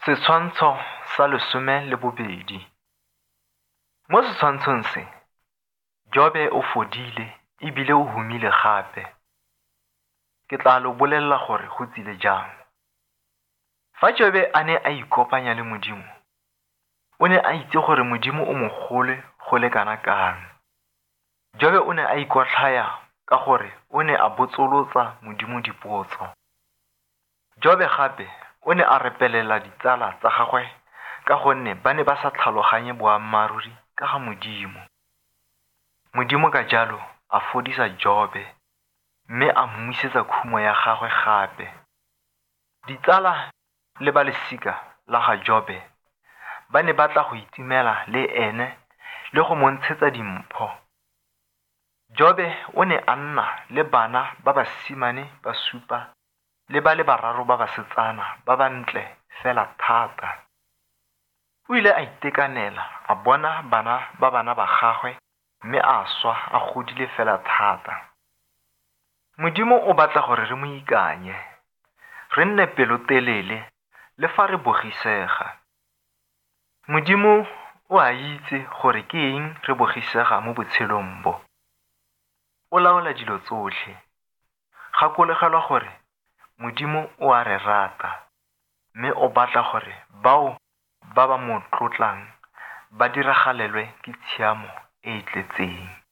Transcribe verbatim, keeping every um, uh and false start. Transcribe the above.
Setshwantsho sa lesome le bobedi. Mo setshwantshong se, Jobe o fodile ebile o humile gape. Ke tla lo bolelela gore go tsile jang. Fa Jobe a ne a ikopanya le Modimo, o ne a itse gore Modimo o mogole go le kana kang. Jobe o ne a ikotlhaya ka gore o ne a botsolotsa Modimo dipotso. Jobe gape o ne a repelela ditsala tsa gagwe ka gonne ba ne ba sa tlhaloganye boammaruri ka ga Modimo. Modimo ka jalo a fodisa Jobe mme a mmuisetsa khumo ya gagwe gape. Ditsala le balosika la ga Jobe ba ne ba tla go itumela le ene le go montshetsa dimpho. Jobe o ne a nna le bana ba basimane ba supa le ba le bararo ba basetsana ba ba ntle fela thata. O ile a itekanela a bona bana ba bana ba gagwe mme a swa a godile fela thata. Modimo o batla gore re mo ikanye, re nne pelotelele le fa re bogisega. Modimo o a itse gore ke eng re bogisega mo botshelong bo. O laola dilo tsotlhe. Gakologelwa gore Modimo o a re rata mme o batla gore bao ba ba mo tlotlang ba diragalelwe ke tshiamo e e tletseng.